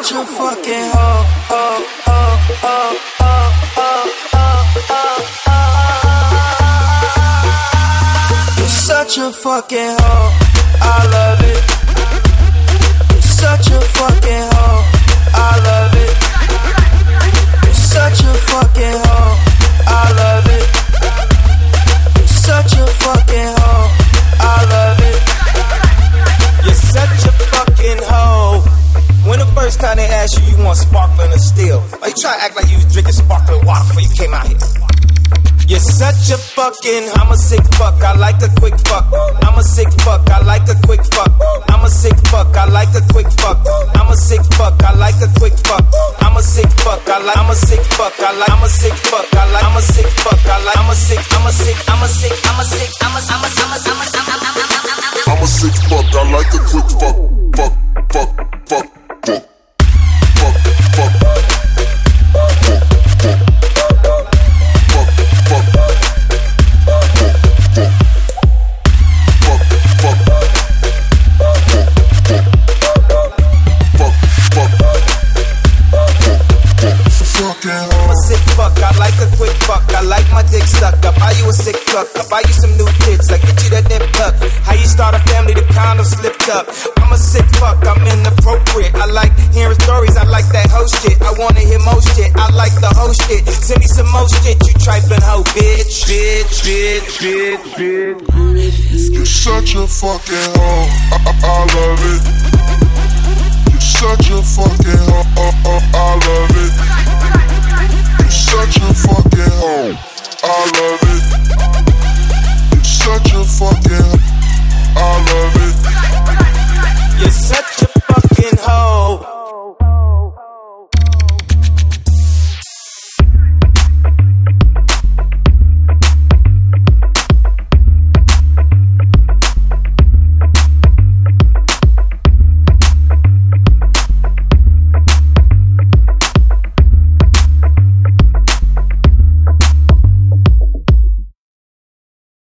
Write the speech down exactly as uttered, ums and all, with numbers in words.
such a fucking hoe, hoe, hoe, hoe, hoe, hoe, hoe, hoe, hoe. You're such a fucking hoe, I love it. You're such a fucking hoe, I love it. You're such a fucking hoe, I love it. You're such a fucking hoe, I love it. You're such a fucking hoe. When the first time they asked you, you want sparkling or still? Why you try to act like you was drinking sparkling water before you came out here? You're such a fucking, I'm a sick fuck, I like a quick fuck. I'm a sick fuck, I like a quick fuck. I'm a sick fuck, I like a quick fuck. I'm a sick fuck, I like a quick fuck. I'm a sick fuck, I like, I'm a sick fuck, I like, I'm a sick fuck, I like, I'm a sick fuck, I like, I'm a sick, I'm a sick, I'm a sick, I'm a sick, I'm a, I'm a, I'm a, I'm a, I'm a, I'm a sick fuck, I like a quick fuck, fuck, fuck, fuck, fuck, fuck, fuck, fuck, fuck, fuck, I'm a sick fuck, I like a quick fuck. I like my dick stuck. I buy you a sick fuck. I buy you some new tits. I get you that nip tuck. How you start a family, the condom slipped up. I'm a sick fuck, I'm inappropriate. I like hearing stories, I like that hoe shit. I wanna hear most shit, I like the hoe shit. Send me some more shit, you trifling hoe, bitch. Bitch, bitch, bitch, bitch. You're such a fucking hoe, I, I, I love it.